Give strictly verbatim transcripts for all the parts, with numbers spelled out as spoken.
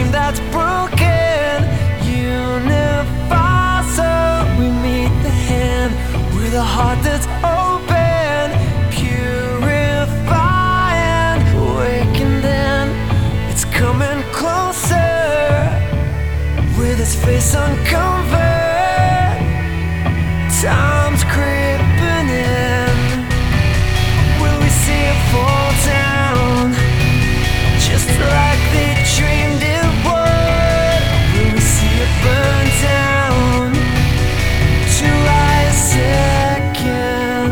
chain that's broken. Unify so we meet the hand with a heart that's open. Purify and awaken then. It's coming closer with its face uncovered. Time's creeping in. Will we see it fall down just like they dreamed it would? Will we see it burn down to rise again?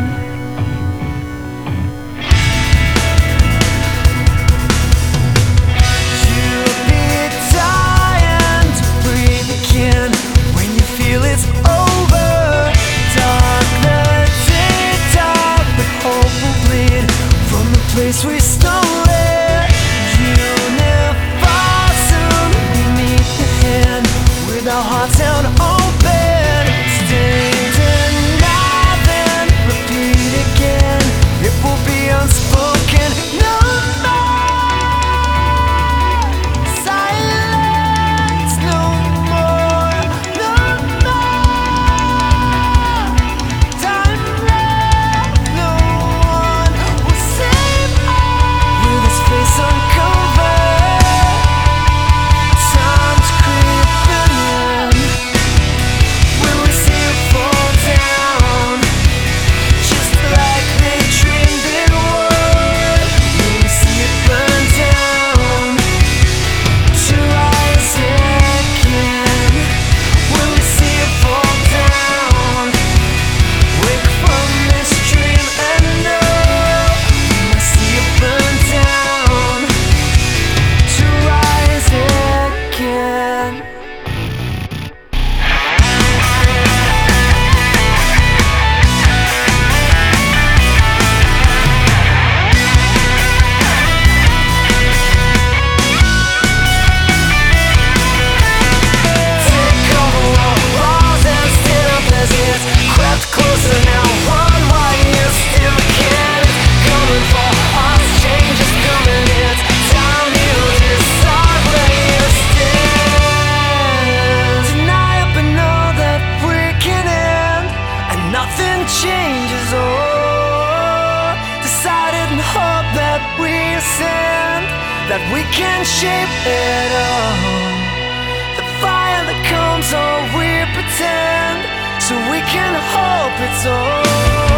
You'll be dying to breathe again when you feel it's over. Dark the day, dark, but hope will bleed from the place we stole it. Unify soon, we meet the hand with our hearts out open. Stay tonight, then repeat again. It will be unspoken. No more silence, no more, no more time left. No one will save us with his face uncovered. Time's creeping in. Will we see it fall down just like they dreamed it would? Will we see it burn down to rise again? Will we see it fall down, wake from this dream and know we must see it burn down to rise again? Take over all walls and stand up as is. Crept closer now, run while you still can. It's coming for us, change is coming. It's time you decide where you stand. Tonight we know that we can end and nothing changes. Oh, decided and hope that we ascend, that we can shape it all. The fire that comes, all we pretend, so we can hope it's all.